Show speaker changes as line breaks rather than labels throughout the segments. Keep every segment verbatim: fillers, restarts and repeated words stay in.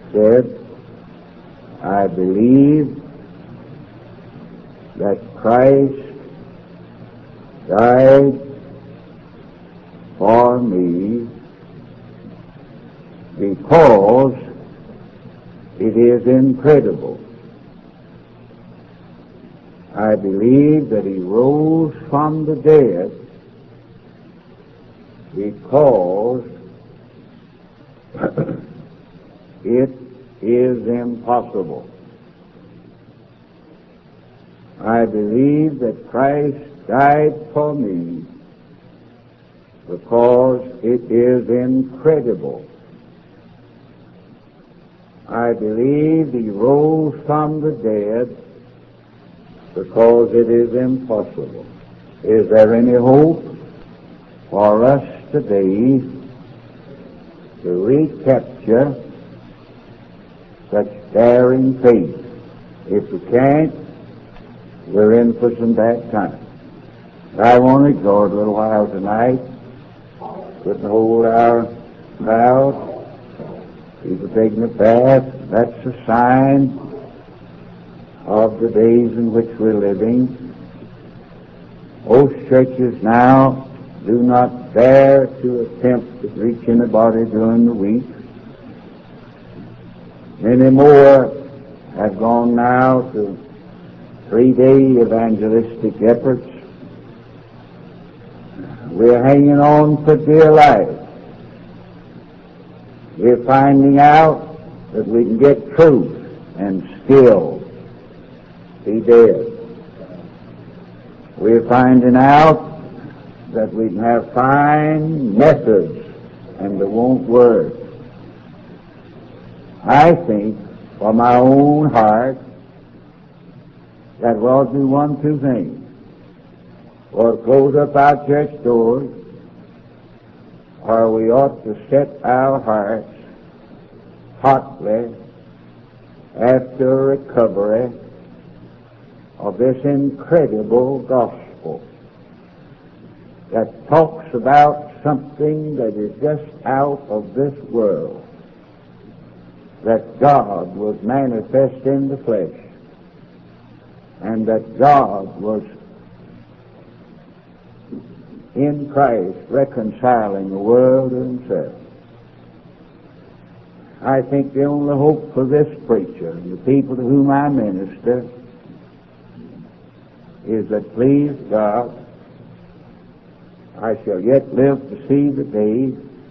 said, I believe that Christ died for me because it is incredible. I believe that he rose from the dead because it is impossible. I believe that Christ died for me because it is incredible. I believe he rose from the dead because it is impossible. Is there any hope for us today to recapture such daring faith? If we can't, we're in for some bad times. I want to exhort a little while tonight, couldn't hold our crowd, people taking a bath. That's a sign of the days in which we're living. Most churches now do not dare to attempt to preach anybody during the week. Many more have gone now to three-day evangelistic efforts. We're hanging on for dear life. We're finding out that we can get truth and still be dead. We're finding out that we can have fine methods and they won't work. I think, for my own heart, that we ought to do one, two things. Or close up our church doors, or we ought to set our hearts hotly after recovery of this incredible gospel that talks about something that is just out of this world, that God was manifest in the flesh, and that God was in Christ reconciling the world to himself. I think the only hope for this preacher and the people to whom I minister is that, please God, I shall yet live to see the day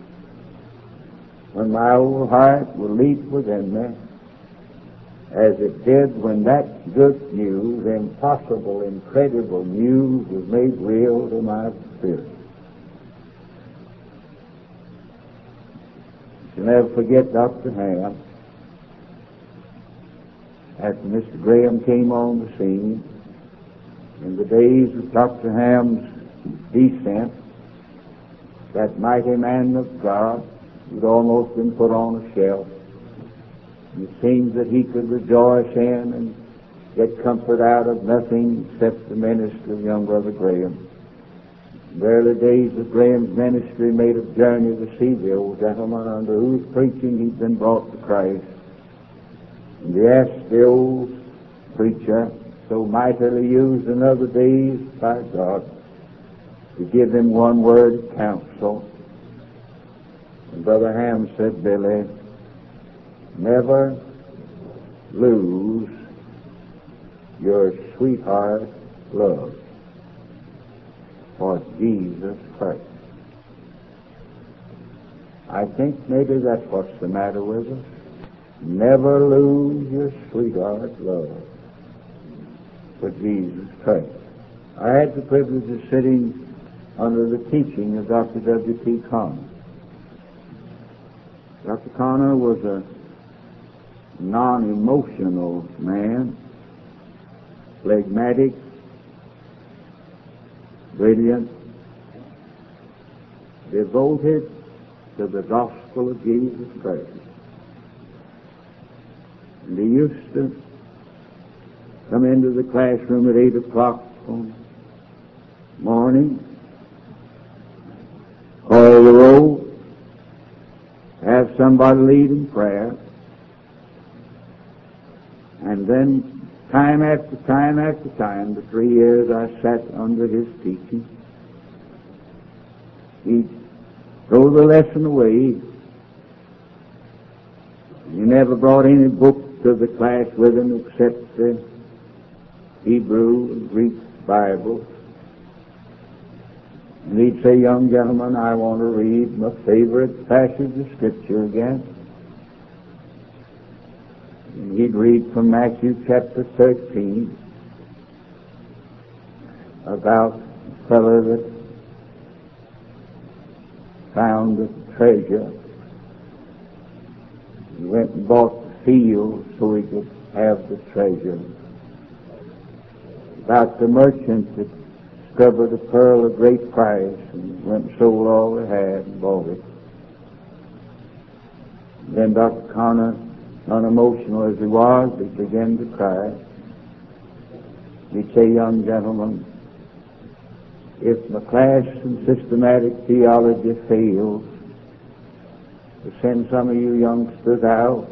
when my old heart will leap within me as it did when that good news, impossible, incredible news, was made real to my spirit. I'll never forget Doctor Ham. After Mister Graham came on the scene, in the days of Doctor Ham's descent, that mighty man of God had almost been put on a shelf. And it seems that he could rejoice in and get comfort out of nothing except the ministry of young Brother Graham. In the early days of Graham's ministry made a journey to see the old gentleman under whose preaching he'd been brought to Christ. And he asked the old preacher, so mightily used in other days by God, to give him one word of counsel. And Brother Ham said, Billy, never lose your sweetheart love for Jesus Christ. I think maybe that's what's the matter with us. Never lose your sweetheart love for Jesus Christ. I had the privilege of sitting under the teaching of Doctor W T Connor. Doctor Connor was a non-emotional man, phlegmatic, brilliant, devoted to the gospel of Jesus Christ. And he used to come into the classroom at eight o'clock on morning, call the roll, have somebody lead in prayer, And then time after time after time, the three years I sat under his teaching, he'd throw the lesson away. He never brought any book to the class with him except the Hebrew and Greek Bible. And he'd say, young gentlemen, I want to read my favorite passage of Scripture again. And he'd read from Matthew chapter thirteen about a fellow that found a treasure. He went and bought the field so he could have the treasure. About the merchant that discovered a pearl of great price and went and sold all they had and bought it. Then Doctor Connor, unemotional as he was, he began to cry. He'd say, young gentlemen, if my class in systematic theology fails, to send some of you youngsters out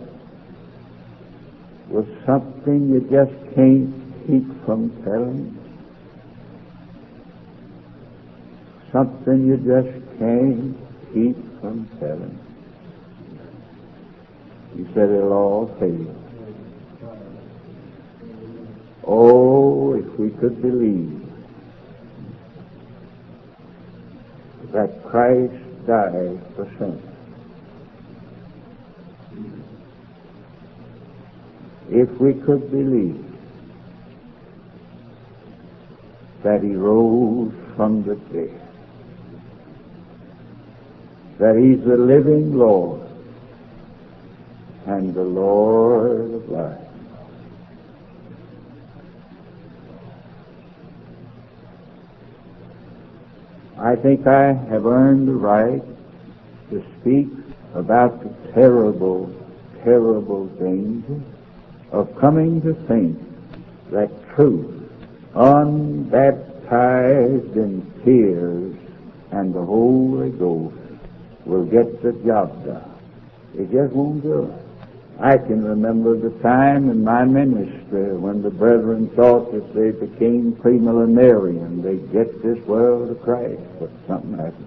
with something you just can't keep from telling, something you just can't keep from telling. He said it'll all fail. Oh, if we could believe that Christ died for sinners. If we could believe that he rose from the dead, that he's the living Lord and the Lord of life. I think I have earned the right to speak about the terrible, terrible danger of coming to think that truth, unbaptized in tears and the Holy Ghost, will get the job done. It just won't do it. I can remember the time in my ministry when the brethren thought that they became premillenarian, they'd get this world to Christ, but something happened.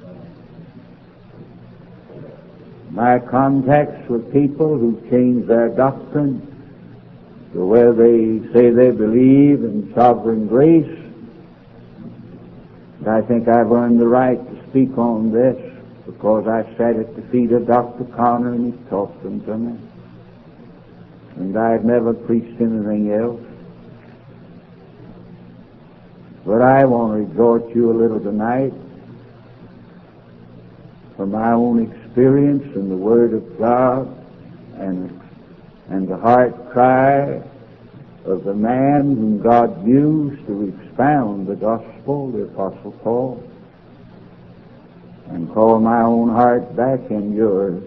My contacts with people who change their doctrine to where they say they believe in sovereign grace, I think I've earned the right to speak on this because I sat at the feet of Doctor Connor and he taught them to me. And I've never preached anything else. But I want to exhort you a little tonight from my own experience in the Word of God and and the heart cry of the man whom God used to expound the gospel, the Apostle Paul, and call my own heart back and yours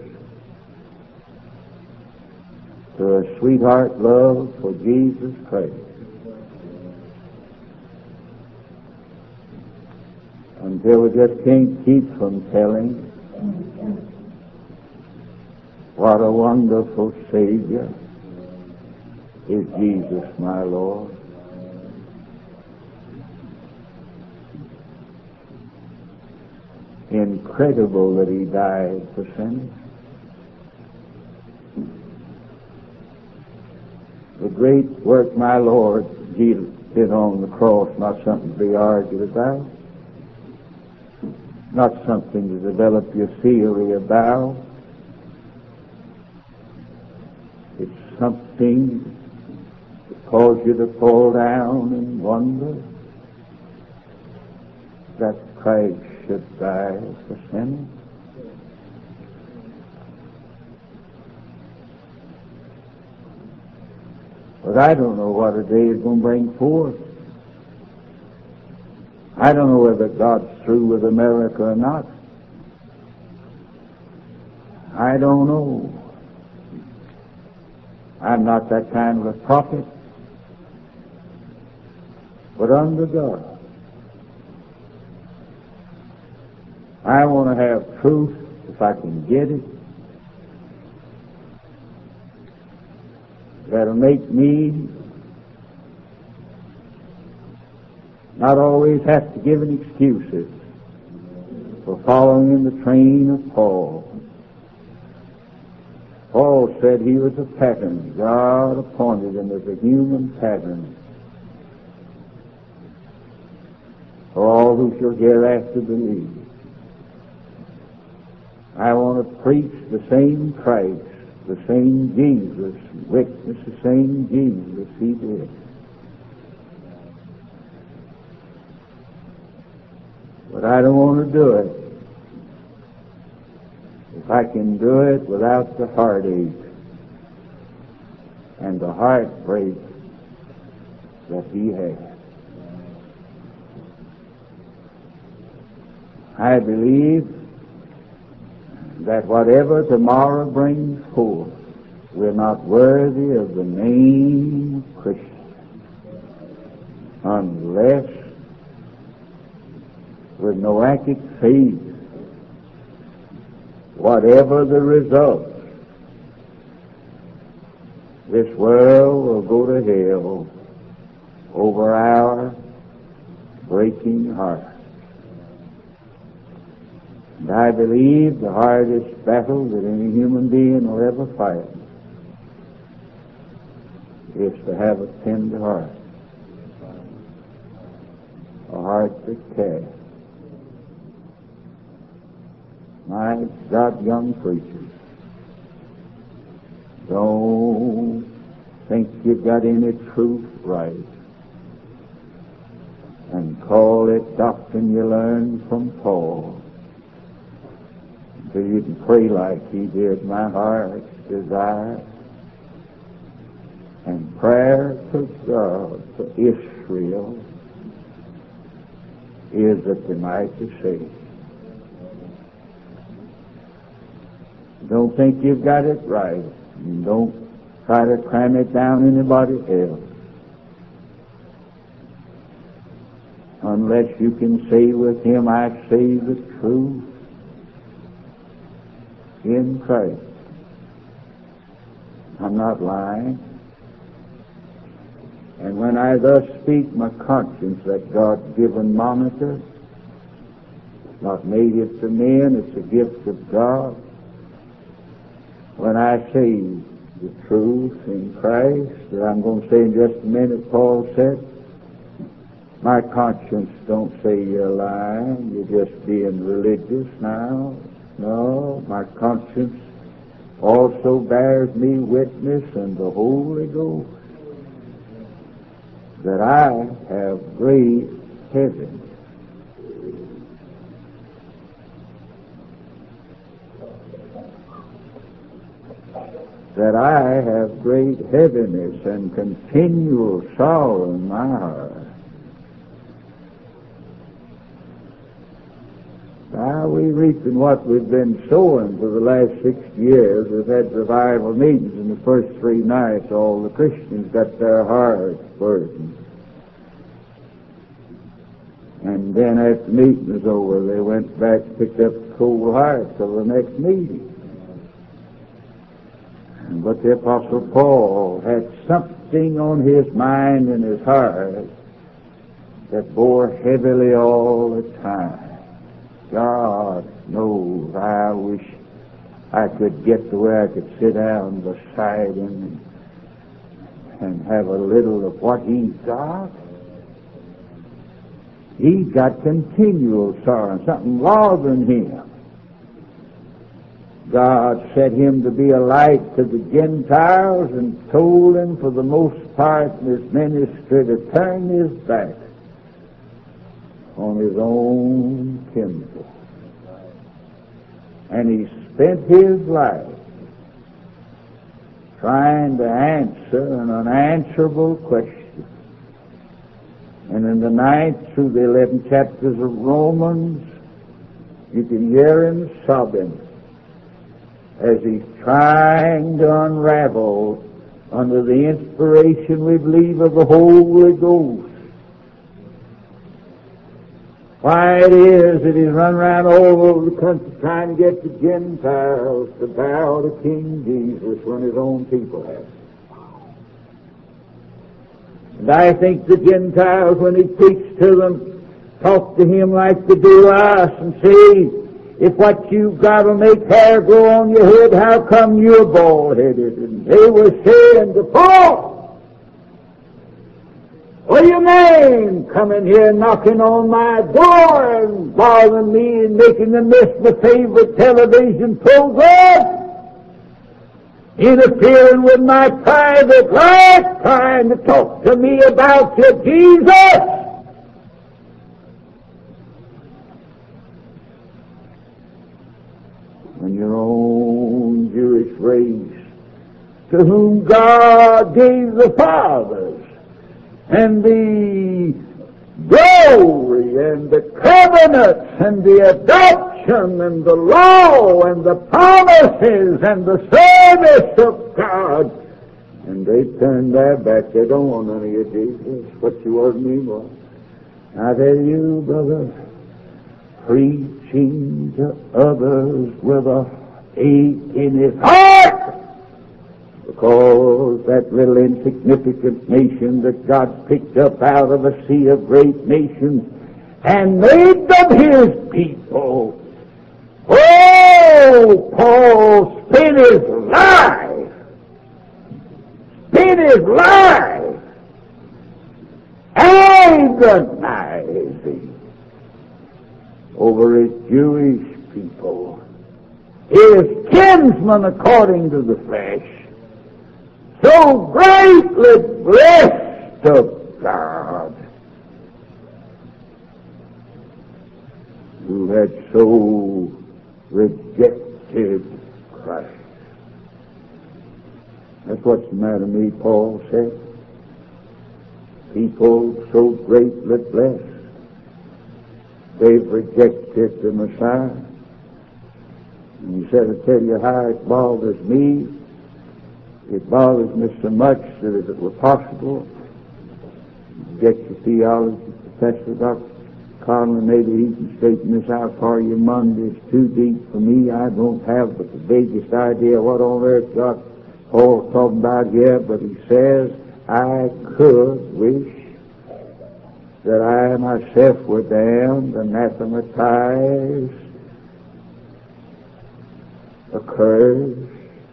to a sweetheart love for Jesus Christ. Until we just can't keep from telling what a wonderful Savior is Jesus, my Lord. Incredible that he died for sinners. The great work my Lord did on the cross, not something to be argued about, not something to develop your theory about. It's something that cause you to fall down and wonder that Christ should die for sinners. But I don't know what a day is going to bring forth. I don't know whether God's through with America or not. I don't know. I'm not that kind of a prophet. But under God, I want to have truth if I can get it. that'll make me not always have to give an excuses for following in the train of Paul. Paul said he was a pattern. God appointed him as a human pattern for all who shall hereafter believe. I want to preach the same Christ, the same Jesus, witness the same Jesus he did. But I don't want to do it if I can do it without the heartache and the heartbreak that he had. I believe that whatever tomorrow brings forth, we're not worthy of the name of Christian unless with noachic faith, whatever the result, this world will go to hell over our breaking heart. And I believe the hardest battle that any human being will ever fight is to have a tender heart, a heart that cares. My God, young preachers, don't think you've got any truth right and call it doctrine you learned from Paul until you can pray like he did, my heart's desire. And prayer to God for Israel is that they might be saved. Don't think you've got it right. And don't try to cram it down anybody else. Unless you can say with him, I say the truth in Christ. I'm not lying. And when I thus speak, my conscience, that God-given monitor, not native to men, it's a gift of God. When I say the truth in Christ, that I'm going to say in just a minute, Paul said, my conscience don't say you're lying, you're just being religious now. No, my conscience also bears me witness in the Holy Ghost that I have great heaviness. That I have great heaviness and continual sorrow in my heart. Now we reaping what we've been sowing for the last six years. We've had revival meetings, and the first three nights all the Christians got their hearts burdened. And then after the meeting was over, they went back and picked up a cold heart till the next meeting. But the Apostle Paul had something on his mind and his heart that bore heavily all the time. God knows, I wish I could get to where I could sit down beside him and have a little of what he's got. He's got continual sorrow, something bothering him. God set him to be a light to the Gentiles and told him for the most part in his ministry to turn his back on his own kinsfolk. And he spent his life trying to answer an unanswerable question. And in the ninth through the eleventh chapters of Romans, you can hear him sobbing as he's trying to unravel under the inspiration, we believe, of the Holy Ghost, why it is that he's run around all over the country trying to get the Gentiles to bow to King Jesus when his own people have. And I think the Gentiles, when he preached to them, talked to him like they do us and say, if what you've got will make hair grow on your head, how come you're bald-headed? And they were saying to Paul, what do you mean coming here knocking on my door and bothering me and making me miss my favorite television program? Interfering with my private life, trying to talk to me about your Jesus? When your own Jewish race, to whom God gave the fathers, and the glory, and the covenants, and the adoption, and the law, and the promises, and the service of God, and they turn their back. They don't want none of your Jesus. What you want me for? I tell you, brother, preaching to others with a ache in his heart, because that little insignificant nation that God picked up out of a sea of great nations and made them his people. Oh, Paul spent his life, spent his life agonizing over his Jewish people, his kinsmen according to the flesh, so greatly blessed of God, who had so rejected Christ. That's what's the matter with me, Paul said. People so greatly blessed, they've rejected the Messiah. And he said, I tell you how it bothers me. It bothers me so much that if it were possible, get your theology professor, Doctor Conley, maybe he can straighten this out for you Monday. It's too deep for me. I don't have but the vaguest idea what on earth God Paul's talking about here, but he says, I could wish that I myself were damned, anathematized, accursed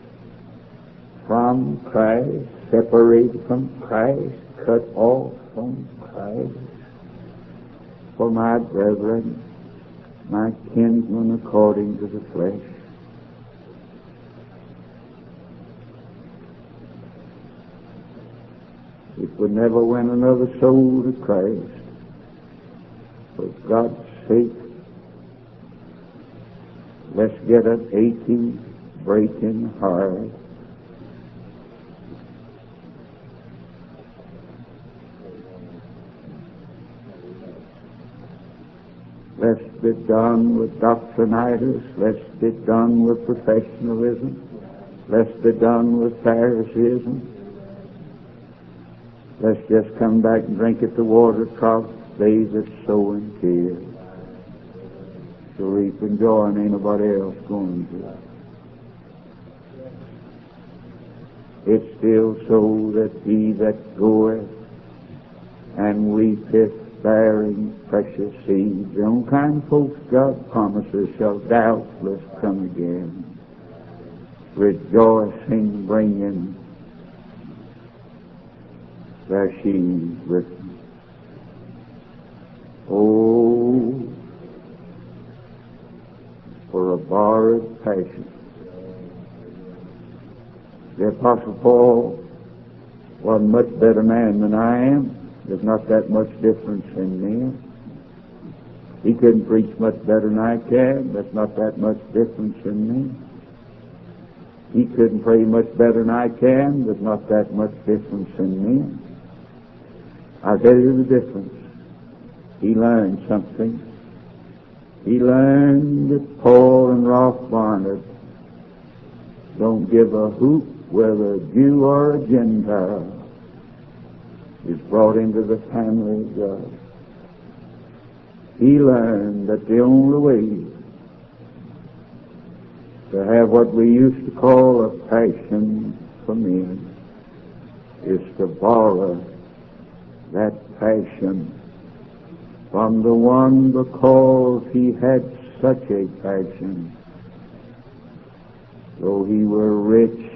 from Christ, separated from Christ, cut off from Christ, for my brethren, my kinsmen according to the flesh. It would never win another soul to Christ. For God's sake, let's get an aching, breaking heart. Let's be done with doctrinitis. Let's be done with professionalism. Let's be done with Phariseeism. Let's just come back and drink at the water trough. They that sow in tears shall reap in joy, and ain't nobody else going to. It's still so that he that goeth and weepeth, bearing precious seeds, the own kind of folks God promises shall doubtless come again, rejoicing, bringing their sheaves with them. Oh, for a borrowed passion. The Apostle Paul was a much better man than I am. There's not that much difference in men. He couldn't preach much better than I can. There's not that much difference in me. He couldn't pray much better than I can. There's not that much difference in me. I'll tell you the difference. He learned something. He learned that Paul and Rolf Barnett don't give a hoot whether a Jew or a Gentile is brought into the family of God. He learned that the only way to have what we used to call a passion for men is to borrow that passion from the one, because he had such a passion. Though he were rich,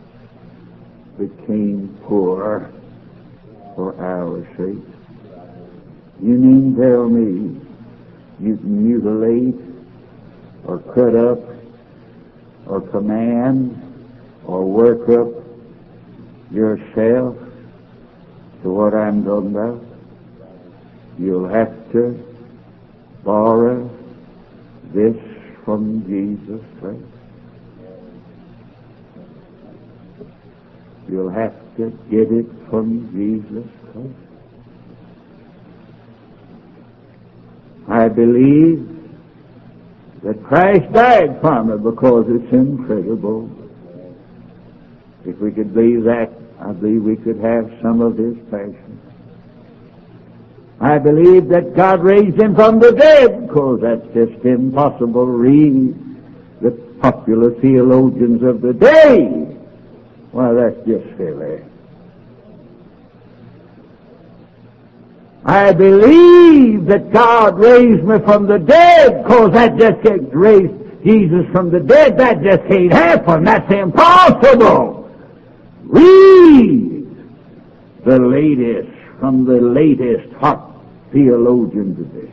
became poor for our sake. You mean tell me you can mutilate or cut up or command or work up yourself to what I'm talking about? You'll have to borrow this from Jesus Christ. You'll have to get it from Jesus Christ. I believe that Christ died for me because it's incredible. If we could believe that, I believe we could have some of his passion. I believe that God raised him from the dead, because that's just impossible. Read the popular theologians of the day. Well, that's just silly. I believe that God raised me from the dead, because that just can't raise Jesus from the dead. That just can't happen. That's impossible. Read the latest from the latest hot theologian today.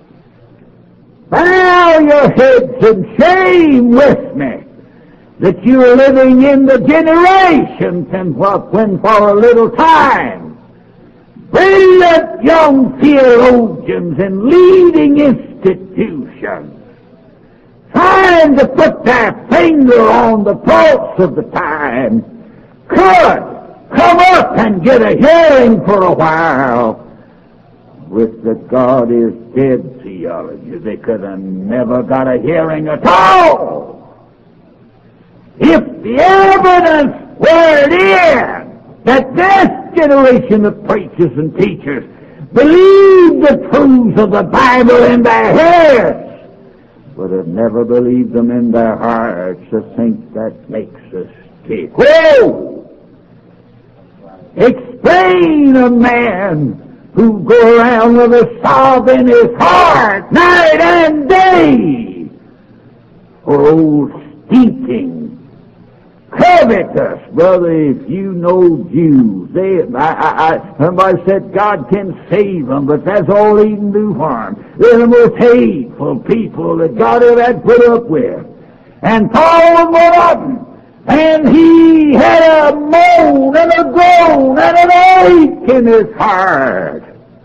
Bow your heads in shame with me that you're living in the generations and what when for a little time brilliant young theologians in leading institutions trying to put their finger on the pulse of the time could come up and get a hearing for a while with the God is dead theology. They could have never got a hearing at all. If the evidence were in that this generation of preachers and teachers believe the truths of the Bible in their heads, but have never believed them in their hearts, I think that makes us sick. Whoa! Explain a man who go around with a sob in his heart night and day for old stinking, covetous, brother. If you know Jews, they, I, I, I, somebody said God can save them, but that's all he can do for them. They're the most hateful people that God ever had put up with. And Paul was one of them. And he had a moan and a groan and an ache in his heart.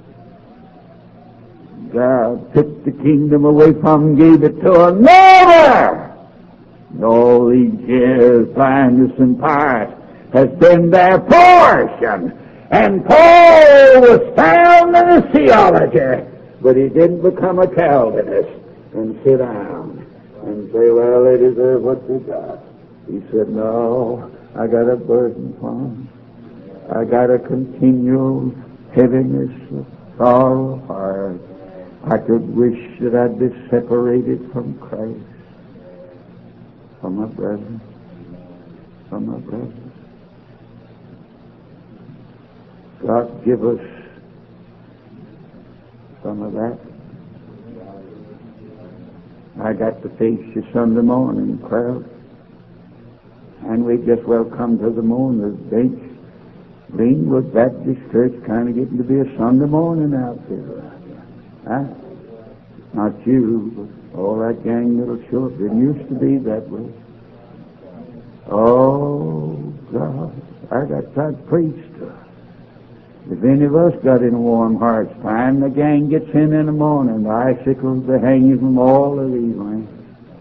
God took the kingdom away from him, gave it to another. And all these years, blindness and past has been their portion. And Paul was found in his theology, but he didn't become a Calvinist and sit down and say, well, they deserve what they got. He said, no, I got a burden for them. I got a continual heaviness of sorrow of heart. I could wish that I'd be separated from Christ, from my brethren, from my brethren. God give us some of that. I got to face you Sunday morning crowd. And we just well come to the morning. The bench, Greenwood Baptist Church, kind of getting to be a Sunday morning outfit. Huh? Not you, but all that gang that'll show up. It used to be that way. Oh, God, I got that preached. If any of us got in a warm heart's time, the gang gets in in the morning. The icicles, the hanging from all of these lines.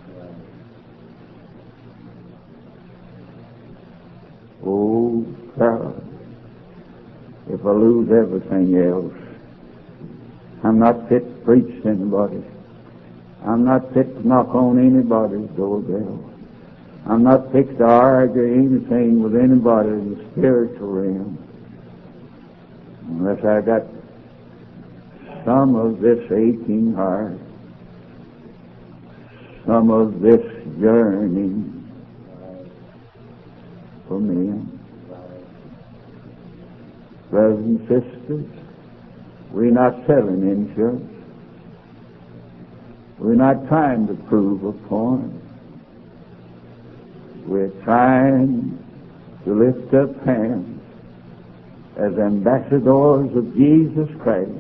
Oh, God, if I lose everything else, I'm not fit to preach to anybody. I'm not fit to knock on anybody's doorbell. I'm not fit to argue anything with anybody in the spiritual realm, unless I got some of this aching heart, some of this yearning for men. Brothers and sisters, We're not selling insurance. We're not trying to prove a point. We're trying to lift up hands as ambassadors of Jesus Christ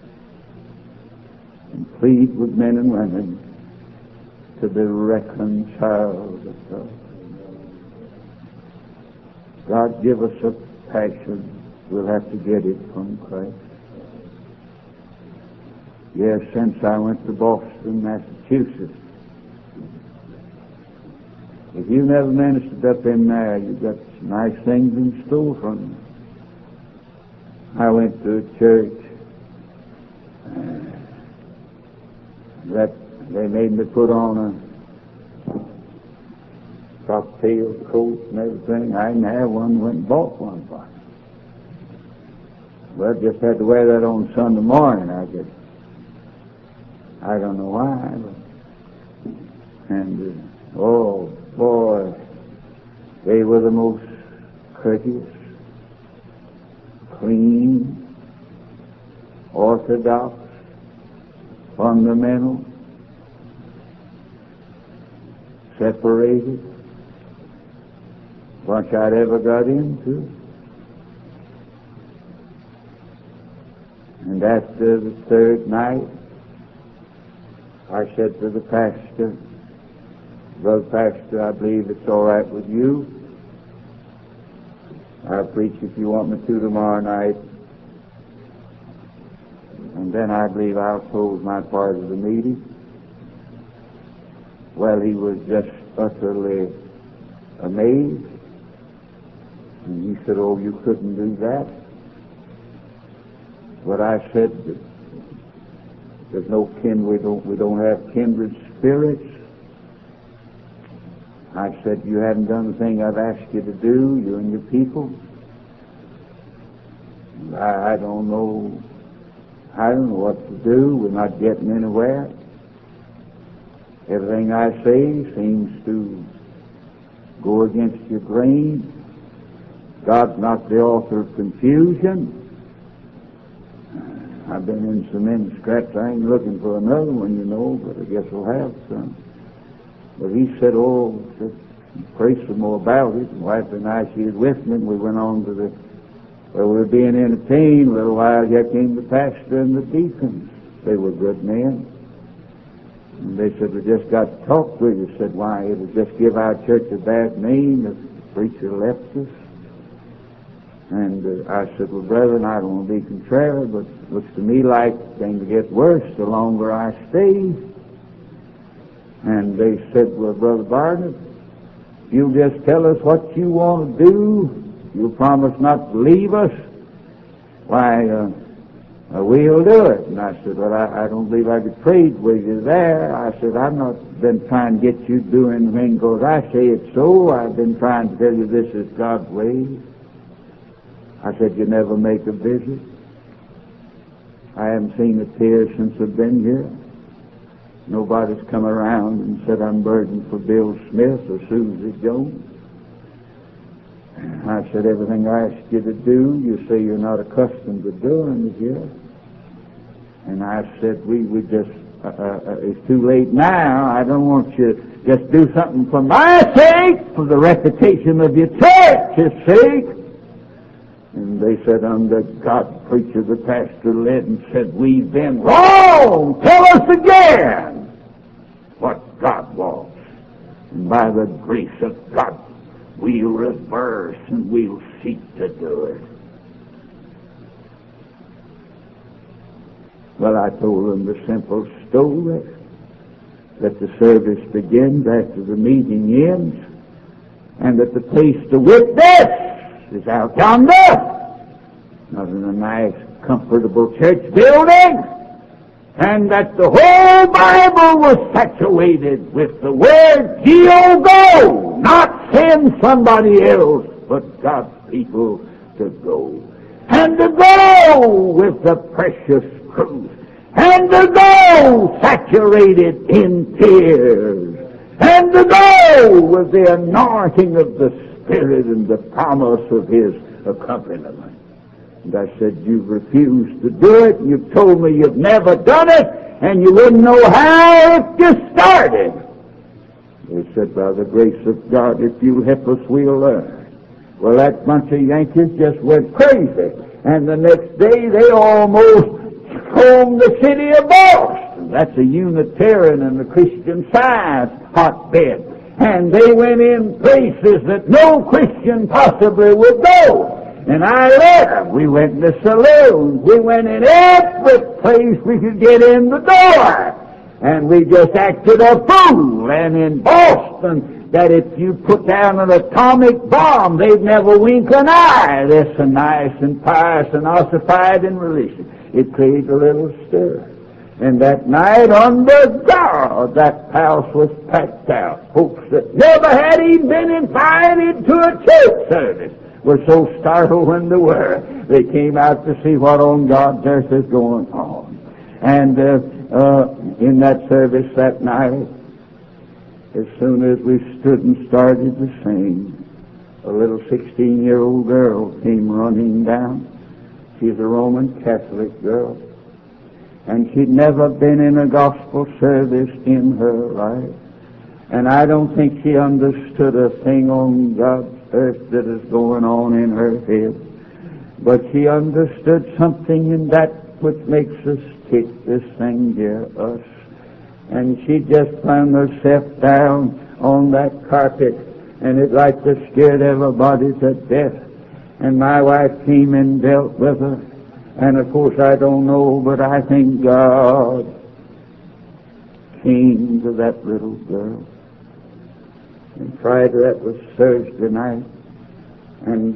and plead with men and women to be reconciled with God. God, give us a passion. We'll have to get it from Christ. Yes, since I went to Boston, Massachusetts, if you never ministered up in there, you've got nice things in store from you. I went to a church that they made me put on a cocktail coat and everything. I didn't have one, went and bought one for me. But just had to wear that on Sunday morning, I guess. I don't know why, but, and, uh, oh, boy, they were the most courteous, clean, orthodox, fundamental, separated bunch I'd ever got into. And after the third night, I said to the pastor, Brother Pastor, I believe it's all right with you. I'll preach if you want me to tomorrow night. And then I believe I'll close my part of the meeting. Well, he was just utterly amazed. And he said, oh, you couldn't do that. But I said, there's no kin, we don't, we don't have kindred spirits. I said, you haven't done the thing I've asked you to do, you and your people. I, I don't know, I don't know what to do. We're not getting anywhere. Everything I say seems to go against your grain. God's not the author of confusion. I've been in so many scraps, I ain't looking for another one, you know, but I guess we'll have some. But he said, oh, just pray some more about it. And wife and I, she was with me, and we went on to the, where we were being entertained. A little while, here came the pastor and the deacons. They were good men. And they said, we just got to talk with you. Said, why, it'll just give our church a bad name if the preacher left us. And uh, I said, well, brethren, I don't want to be contrary, but it looks to me like things will get worse the longer I stay. And they said, well, Brother Barnett, you just tell us what you want to do. You promise not to leave us. Why, uh, uh, we'll do it. And I said, well, I, I don't believe I could trade with you there. I said, I've not been trying to get you to do anything because I say it's so. I've been trying to tell you this is God's way. I said, you never make a visit. I haven't seen a tear since I've been here. Nobody's come around and said I'm burdened for Bill Smith or Susie Jones. I said, everything I asked you to do, you say you're not accustomed to doing it here. And I said, we would just, uh, uh, it's too late now. I don't want you to just do something for my sake, for the reputation of your church's sake. And they said, under God, preacher, the pastor led and said, we've been wrong. Tell us again what God wants. And by the grace of God, we'll reverse and we'll seek to do it. Well, I told them the simple story that the service begins after the meeting ends, and that the place to witness is out yonder, not in a nice, comfortable church building, and that the whole Bible was saturated with the word, "He'll go," not send somebody else, but God's people to go. And to go with the precious truth, and to go saturated in tears, and to go with the anointing of the Spirit and the promise of His accompaniment. And I said, you've refused to do it. You've told me you've never done it, and you wouldn't know how it just started. They said, by the grace of God, if you'll help us, we'll learn. Well, that bunch of Yankees just went crazy. And the next day, they almost combed the city of Boston. That's a Unitarian and a Christian Science hotbed. And they went in places that no Christian possibly would go. And I led them. We went in the saloons. We went in every place we could get in the door. And we just acted a fool. And in Boston, that if you put down an atomic bomb, they'd never wink an eye. They're so nice and pious and ossified in religion. It created a little stir. And that night, under God, that house was packed out. Folks that never had even been invited to a church service were so startled when they were. They came out to see what on God's earth is going on. And uh, uh, in that service that night, as soon as we stood and started to sing, a little sixteen-year-old girl came running down. She's a Roman Catholic girl. And she'd never been in a gospel service in her life. And I don't think she understood a thing on God's earth that is going on in her head. But she understood something in that which makes us tick, this thing here, us. And she just found herself down on that carpet, and it like to scared everybody to death. And my wife came and dealt with her. And of course I don't know, but I think God came to that little girl. And Friday, that was Thursday night, and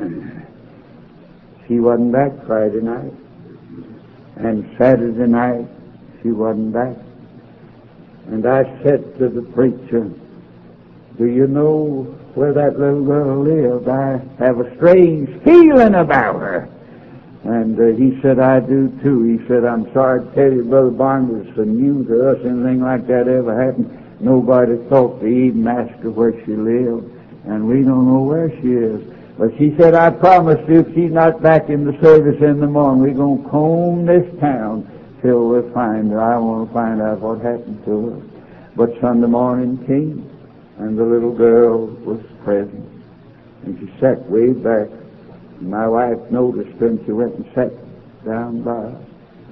she wasn't back Friday night. And Saturday night, she wasn't back. And I said to the preacher, do you know where that little girl lived? I have a strange feeling about her. And uh, he said, I do too. He said, I'm sorry to tell you, Brother Barnes, it's so new to us, anything like that ever happened. Nobody thought to even ask her where she lived, and we don't know where she is. But she said, I promise you, if she's not back in the service in the morning, we're going to comb this town till we find her. I want to find out what happened to her. But Sunday morning came, and the little girl was present, and she sat way back. My wife noticed her, and she went and sat down by her.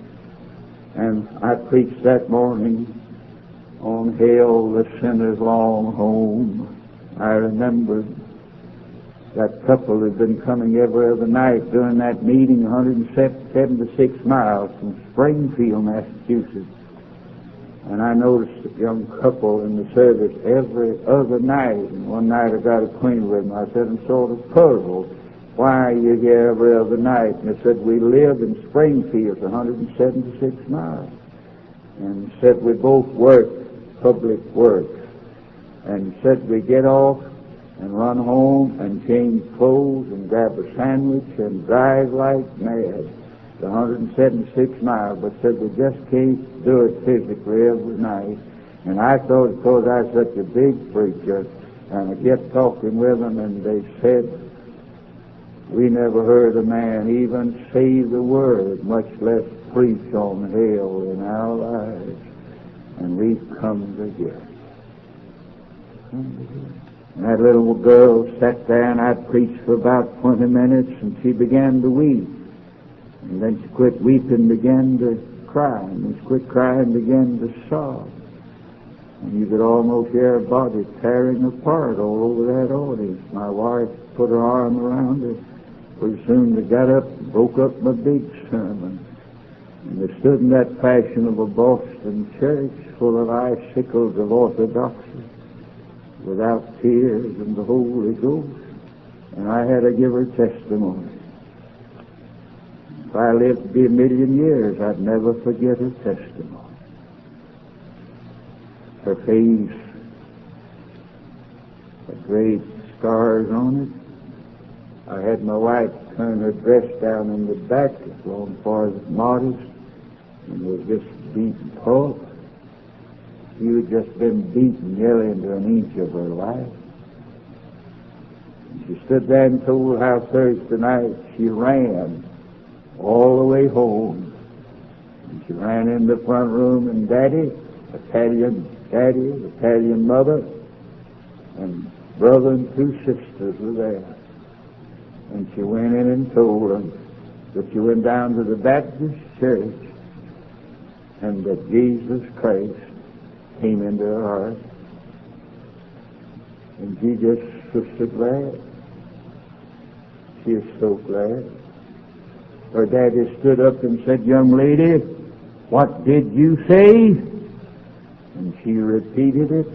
And I preached that morning on Hail the Sinner's Long Home. I remembered that couple had been coming every other night during that meeting, one hundred seventy-six miles from Springfield, Massachusetts. And I noticed a young couple in the service every other night. And one night I got acquainted with them. I said, I'm sort of puzzled. Why are you here every other night? And they said, we live in Springfield, one hundred seventy-six miles. And said, we both work public work. And said, we get off and run home and change clothes and grab a sandwich and drive like mad. The one hundred seventy-six miles, but said we just can't do it physically every night. And I thought because I was such a big preacher, and I kept talking with them, and they said, we never heard a man even say the word, much less preach on hell in our lives. And we've come to hear. Come to hear. And that little girl sat there, and I preached for about twenty minutes, and she began to weep. And then she quit weeping and began to cry. And then she quit crying and began to sob. And you could almost hear her body tearing apart all over that audience. My wife put her arm around her. Pretty soon they got up and broke up my big sermon. And they stood in that fashionable Boston church full of icicles of orthodoxy, without tears and the Holy Ghost. And I had to give her testimony. If I lived to be a million years, I'd never forget her testimony. Her face had great scars on it. I had my wife turn her dress down in the back as long far as modest, and was just beaten off. She had just been beaten nearly into an inch of her life. And she stood there and told how Thursday night she ran all the way home. And she ran in the front room, and Daddy, Italian Daddy, Italian Mother, and brother and two sisters were there. And she went in and told them that she went down to the Baptist church and that Jesus Christ came into her heart. And she just was so glad. She is so glad. Her daddy stood up and said, "Young lady, what did you say?" And she repeated it.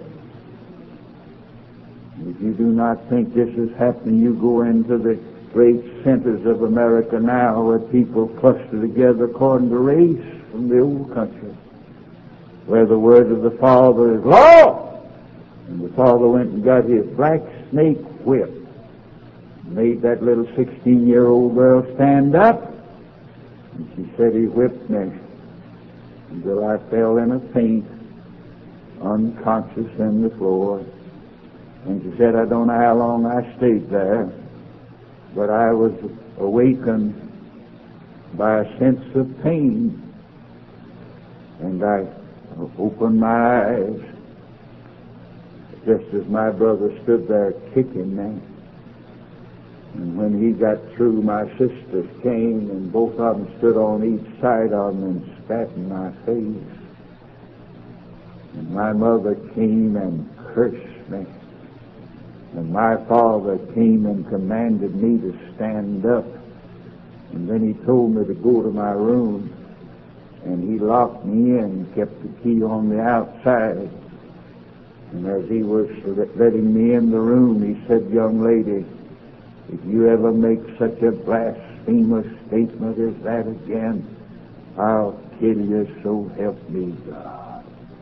If you do not think this is happening, you go into the great centers of America now where people cluster together according to race from the old country, where the word of the Father is law. And the Father went and got his black snake whip, made that little sixteen-year-old girl stand up, and she said, "He whipped me until I fell in a faint, unconscious in the floor." And she said, "I don't know how long I stayed there, but I was awakened by a sense of pain, and I opened my eyes just as my brother stood there kicking me. And when he got through, my sisters came, and both of them stood on each side of him and spat in my face. And my mother came and cursed me. And my father came and commanded me to stand up. And then he told me to go to my room. And he locked me in, kept the key on the outside. And as he was letting me in the room, he said, "Young lady, if you ever make such a blasphemous statement as that again, I'll kill you, so help me God."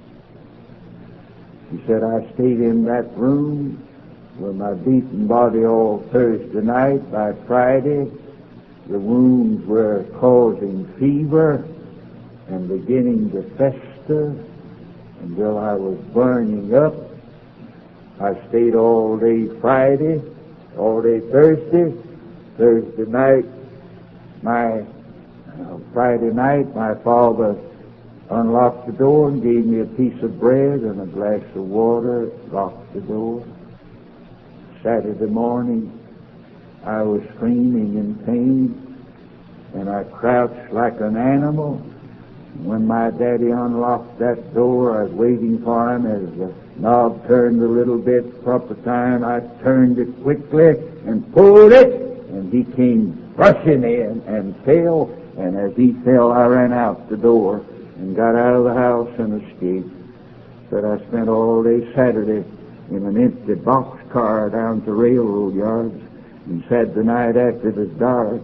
He said, "I stayed in that room with my beaten body all Thursday night. By Friday, the wounds were causing fever and beginning to fester until I was burning up. I stayed all day Friday, all day Thursday. Thursday night, my uh, Friday night, my father unlocked the door and gave me a piece of bread and a glass of water, locked the door. Saturday morning, I was screaming in pain, and I crouched like an animal. When my daddy unlocked that door, I was waiting for him. As the knob turned a little bit, proper time, I turned it quickly and pulled it, and he came rushing in and fell. And as he fell, I ran out the door and got out of the house and escaped. But I spent all day Saturday in an empty boxcar down to railroad yards, and Saturday night after it was dark,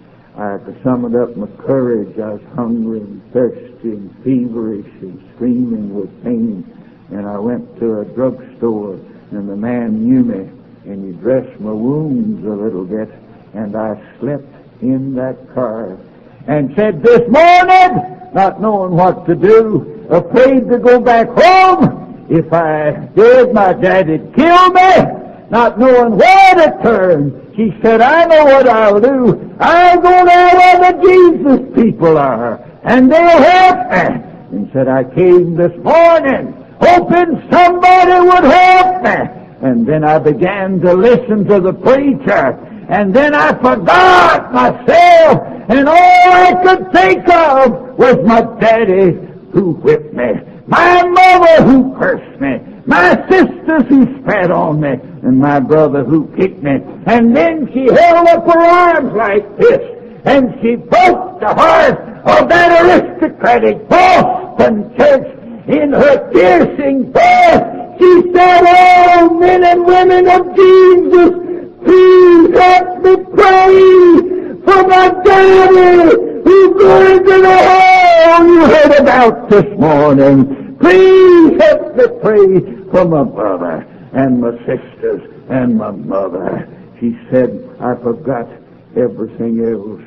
I summoned up my courage. I was hungry and thirsty and feverish and screaming with pain, and I went to a drugstore, and the man knew me, and he dressed my wounds a little bit, and I slept in that car and said, "This morning," not knowing what to do, afraid to go back home. If I did, my daddy'd kill me, not knowing where to turn. She said, "I know what I'll do. I'll go there where the Jesus people are, and they'll help me." And said, "I came this morning hoping somebody would help me." And then I began to listen to the preacher, and then I forgot myself, and all I could think of was my daddy who whipped me, my mother who cursed me, my sisters who spat on me, and my brother who kicked me. And then she held up her arms like this, and she broke the heart of that aristocratic Boston church in her piercing breath. She said, "Oh, men and women of Jesus, please let me pray for my daddy who's going to the hell you heard about this morning. Please help me pray for my brother and my sisters and my mother." She said, "I forgot everything else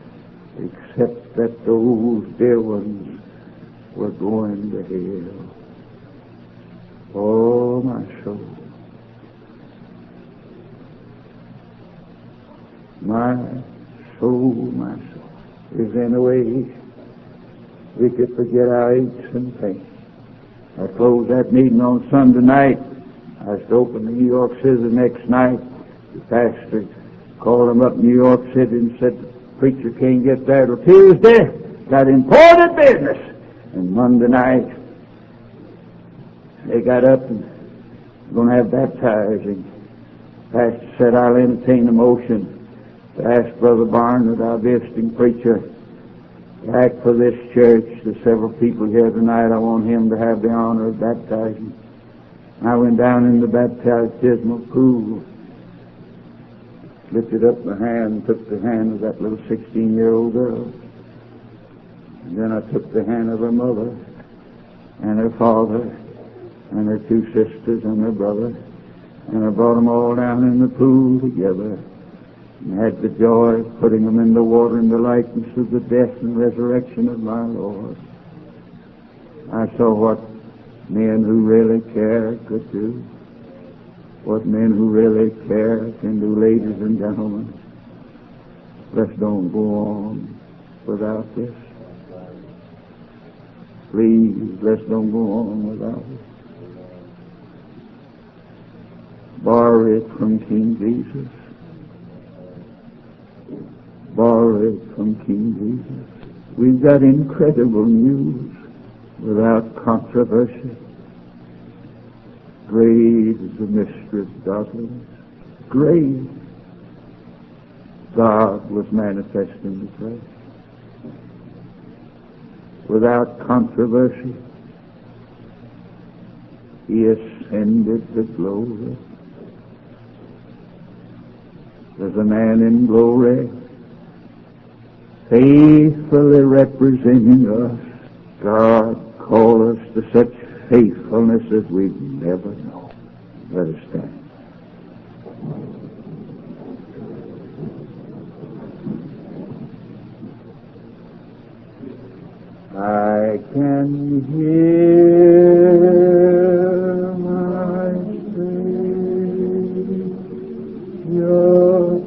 except that those dear ones were going to hell." Oh, my soul. My soul, my soul. is in a way we could forget our aches and pains. I closed that meeting on Sunday night. I was to open the New York City the next night. The pastor called him up in New York City and said, the preacher can't get there till Tuesday. Got important business. And Monday night, they got up and were going to have baptizing. The pastor said, I'll entertain a motion to ask Brother Barnett, our visiting preacher, to act for this church. There's several people here tonight. I want him to have the honor of baptizing. I went down in the baptismal pool, lifted up my hand, took the hand of that little sixteen-year-old girl. And then I took the hand of her mother and her father and her two sisters and her brother, and I brought them all down in the pool together and had the joy of putting them in the water in the likeness of the death and resurrection of my Lord. I saw what men who really care could do, what men who really care can do, ladies and gentlemen. Let's don't go on without this. Please, let's don't go on without it. Borrow it from King Jesus. Borrow it from King Jesus. We've got incredible news without controversy. Great is the mystery of godliness. Great. God was manifest in the flesh. Without controversy, He ascended to glory. There's a man in glory, faithfully representing us. God called us to such faithfulness as we've never known. Let us stand. I can hear my Savior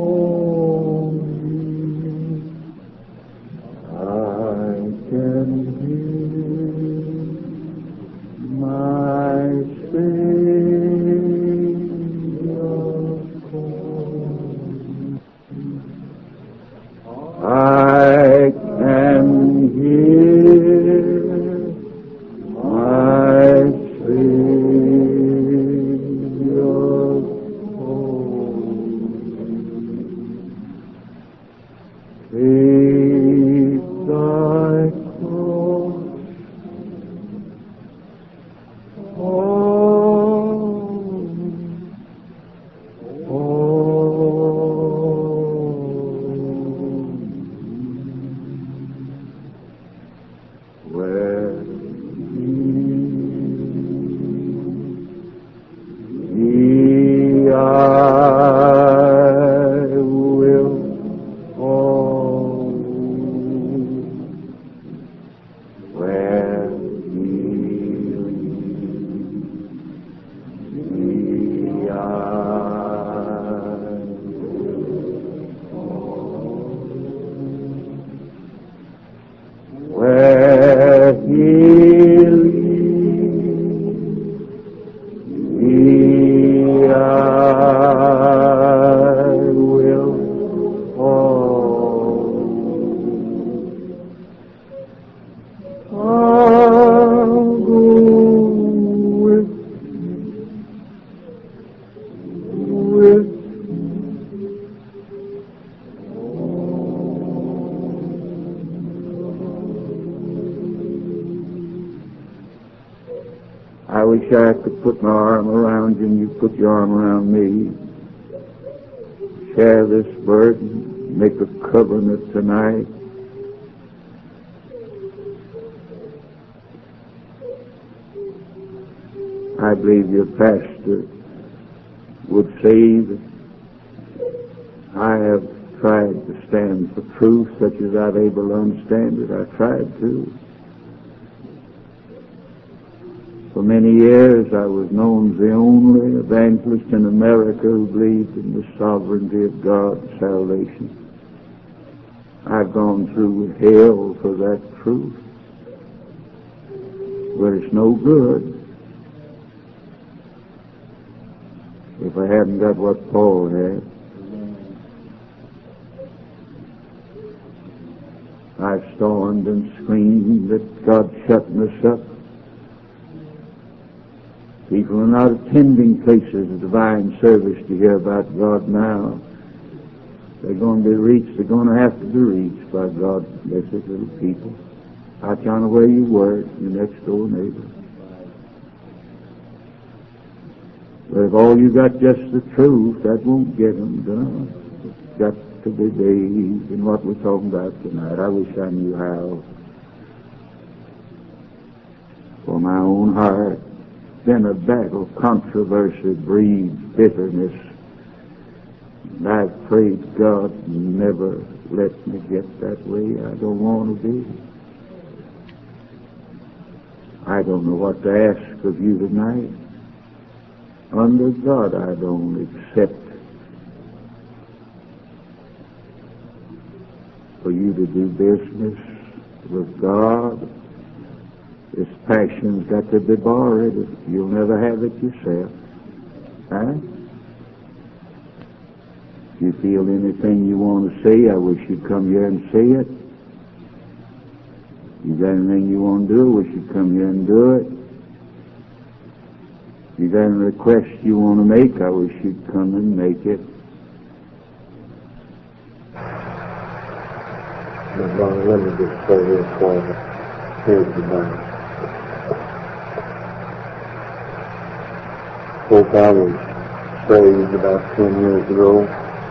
calling. I can hear my Savior calling. I can hear my Savior calling. Take thy cross, oh, oh. Where he, I will follow. Where he leads, I will follow. Where he leads, I will follow. I'll go with with I wish I could put my arm around you and you put your arm around me. Share this burden, make a covenant tonight. I believe your pastor would say that I have tried to stand for truth such as I've able to understand it. I tried to. For many years I was known as the only evangelist in America who believed in the sovereignty of God's salvation. I I've gone through hell for that truth. But it's no good if I haven't got what Paul had. I've stormed and screamed that God's shutting us up. People are not attending places of divine service to hear about God now. They're going to be reached. They're going to have to be reached by God, blessed little people. Out yonder where you were, your next door neighbor. But if all you got just the truth, that won't get them done. It's got to be bathed in what we're talking about tonight. I wish I knew how. For my own heart, then a battle, controversy breeds bitterness. And I've prayed God never let me get that way. I don't want to be. I don't know what to ask of you tonight. Under God, I don't accept for you to do business with God. This passion's got to be borrowed. You'll never have it yourself. Huh? If you feel anything you want to say, I wish you'd come here and say it. You got anything you want to do, I wish you'd come here and do it. You got any request you want to make, I wish you'd come and make it.
Let me just say this for you. Here's the Bible. Folk, I was saved about ten years ago.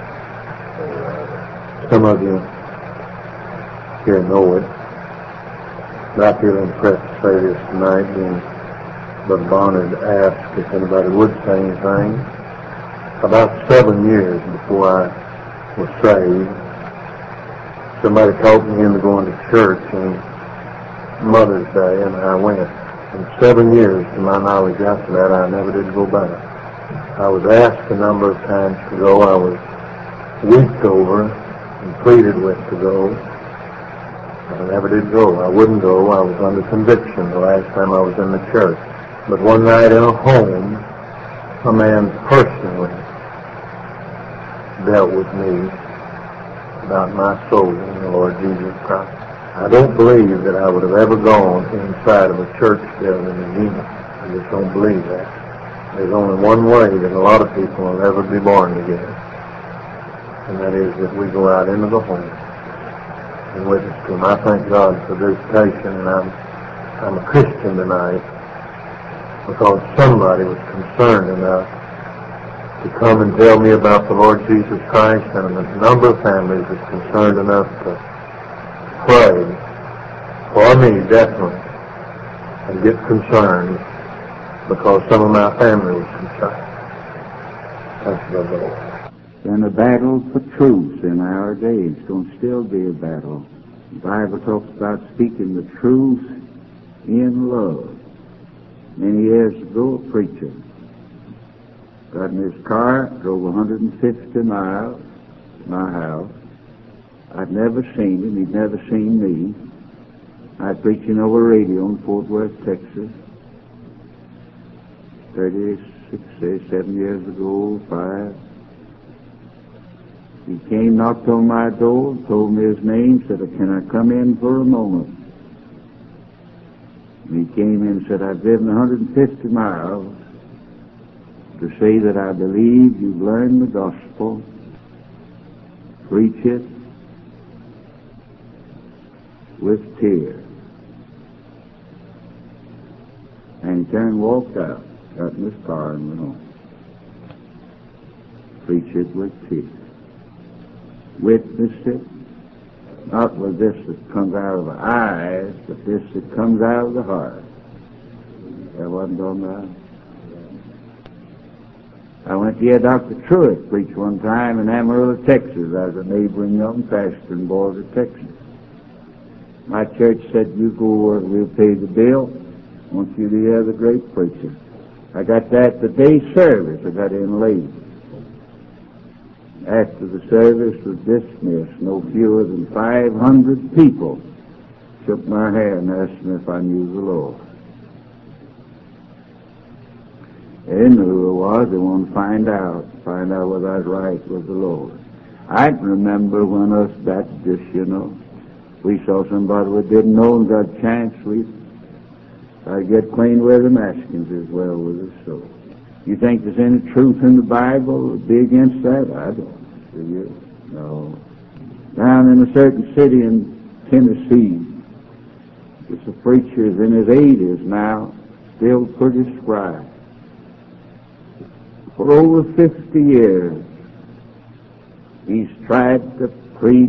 Some of you here know it. But I feel impressed to say this tonight, and Brother Barnard asked if anybody would say anything. About seven years before I was saved, somebody talked me into going to church on Mother's Day, and I went. And seven years, to my knowledge, after that, I never did go back. I was asked a number of times to go. I was weeped over and pleaded with to go. I never did go. I wouldn't go. I was under conviction the last time I was in the church. But one night in a home, a man personally dealt with me about my soul in the Lord Jesus Christ. I don't believe that I would have ever gone inside of a church building again. I just don't believe that. There's only one way that a lot of people will ever be born again, and that is that we go out into the home and witness to them. I thank God for visitation, and I'm, I'm a Christian tonight because somebody was concerned enough to come and tell me about the Lord Jesus Christ, and a number of families is concerned enough to pray for me, definitely, and get concerned because some of my family was concerned. Thank you, Lord.
And a battle for truth in our day. It's going to still be a battle. The Bible talks about speaking the truth in love. Many years ago, a preacher got in his car, drove one hundred fifty miles to my house. I'd never seen him. He'd never seen me. I was preaching over radio in Fort Worth, Texas, thirty-six, seven years ago, five. He came, knocked on my door, told me his name, said, "Can I come in for a moment?" And he came in and said, "I've driven one hundred fifty miles to say that I believe you've learned the gospel, preach it with tears." And he turned and walked out, got in his car and went home. Preach it with tears. Witness it, not with this that comes out of the eyes, but this that comes out of the heart. That wasn't on that. I went to hear Doctor Truitt preach one time in Amarillo, Texas. I was a neighboring young pastor in Border, Texas. My church said, "You go and we'll pay the bill. I want you to hear the great preacher." I got that the day service. I got in late. after the service was dismissed, no fewer than five hundred people shook my hand and asked me if I knew the Lord. They didn't know who I was. They wanted to find out, find out whether I was right with the Lord. I can remember when us Baptists, you know, we saw somebody we didn't know and got a chance, we tried to get clean with them, askings as well with us. So, you think there's any truth in the Bible to be against that? I don't. Do you? No. Down in a certain city in Tennessee, it's a preacher is in his eighties now, still pretty spry. For over fifty years, he's tried to preach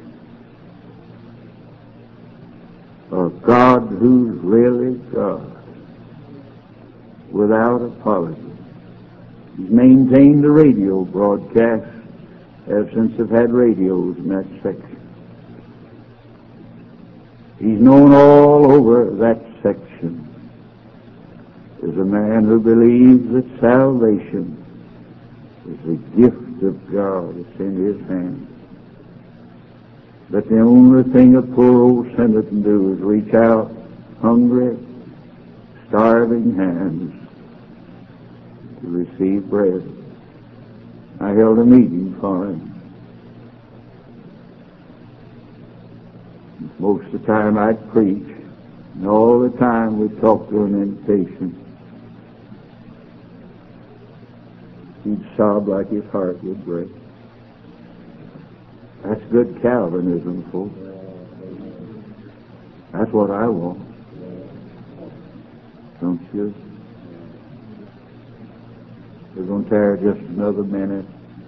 a God who's really God, without apology. He's maintained the radio broadcast ever since they've had radios in that section. He's known all over that section as a man who believes that salvation is the gift of God. It's in his hand. But the only thing a poor old sinner can do is reach out hungry, starving hands to receive bread. I held a meeting for him. Most of the time I'd preach, and all the time we'd talk to an invitation. He'd sob like his heart would break. That's good Calvinism, folks. That's what I want. Don't you? We're going to tarry just another minute.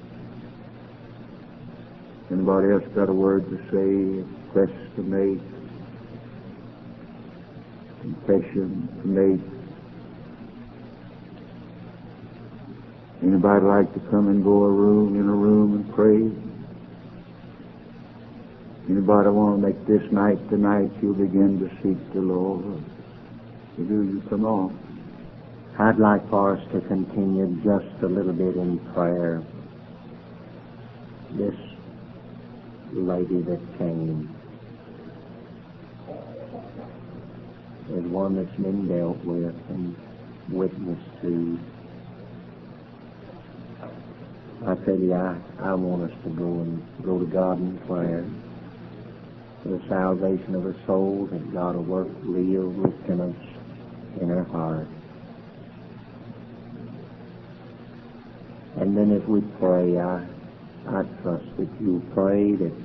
Anybody else got a word to say, a request to make, confession to make? Anybody like to come and go a room in a room and pray? Anybody want to make this night tonight you'll begin to seek the Lord? You do, you come on.
I'd like for us to continue just a little bit in prayer. This lady that came is one that's been dealt with and witnessed to. I tell you, I, I want us to go and go to God in prayer for the salvation of her soul, that God will work real repentance in her heart. And then as we pray, I, I trust that you'll pray that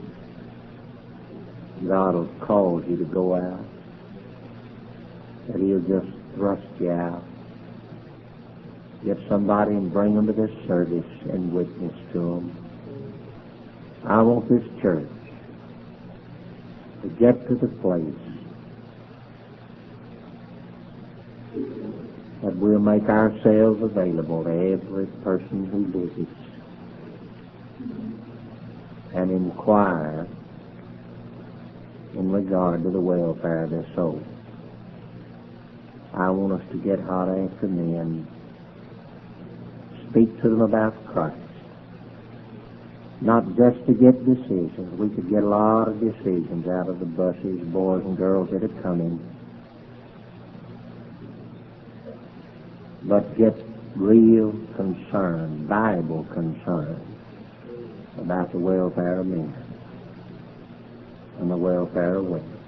God will cause you to go out, that He'll just thrust you out. Get somebody and bring them to this service and witness to them. I want this church to get to the place that we'll make ourselves available to every person who visits and inquire in regard to the welfare of their soul. I want us to get hot after men, speak to them about Christ, not just to get decisions. We could get a lot of decisions out of the buses, boys and girls that are coming, but get real concern, Bible concern about the welfare of men and the welfare of women.